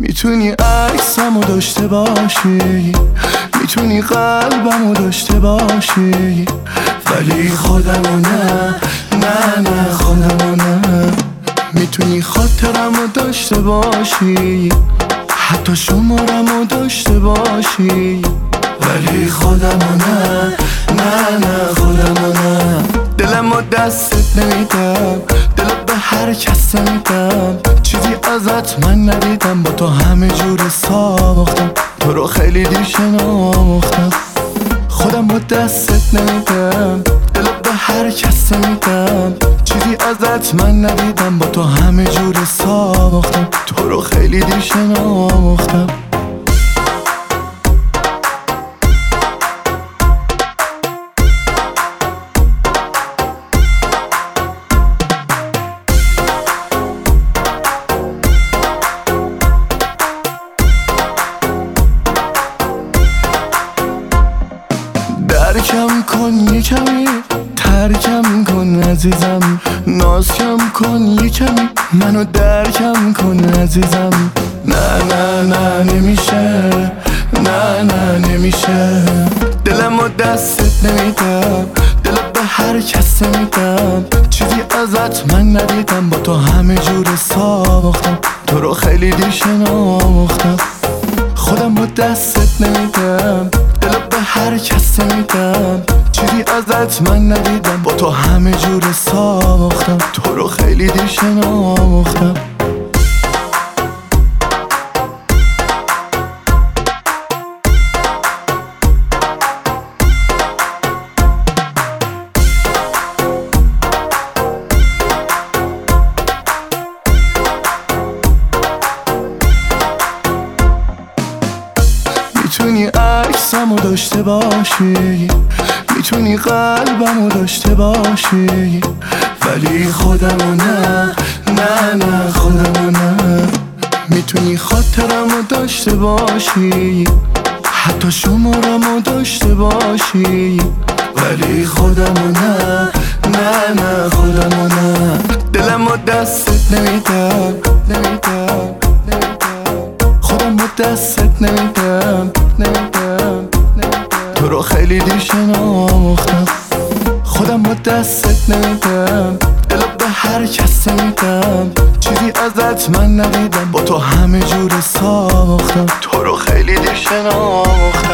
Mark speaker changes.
Speaker 1: میتونی عکسمو داشته باشی، میتونی قلبمو داشته باشی، ولی خودمو نه، نه نه خودمو نه. میتونی خاطرمو داشته باشی، حتی شمارمو داشته باشی، ولی خودمو نه، نه نه خودمو نه. دلمو دستت نمیدم، دلت به هر کس نمیدم، چیزی ازت من ندیدم، با تو همه جور ساختم، تو رو خیلی دیر شناختم. خودمو دستت نمیدم، دلت به هر کس نمیدم، چیزی ازت من ندیدم، با تو همه جور ساختم، تو رو خیلی دیر شناختم. درکم کن یه کمی، ترکم کن عزیزم، ناز کم کن یه کمی، منو درکم کن عزیزم. نه نه نه نمیشه، نه نه نمیشه. دلمو دستت نمیدم، دلت به هر کس نمیدم، چیزی ازت من ندیدم، با تو همه جور ساختم، تو رو خیلی دیر شناختم. خودم با دستت نمیدم، دلت به هر کس نمیدم، چیزی ازت من ندیدم، با تو همه جور ساختم، تو رو خیلی دیر شناختم. میتونی عکسمو داشته باشی، میتونی قلبمو داشته باشی، ولی خودمو نه، نه نه خودمو نه. میتونی خاطرمو داشته باشی، حتی شمارمو داشته باشی، ولی خودمو نه، نه نه خودمو نه. دلمو دستت نمیدم، نمیدم، خودم با دستت نمیدم، نمیدم، تو رو خیلی دیر شناختم. خودم با دستت نمیدم، دلت به هر کس نمیدم، چیزی ازت من ندیدم، با تو همه جور ساختم، تو رو خیلی دیر شناختم.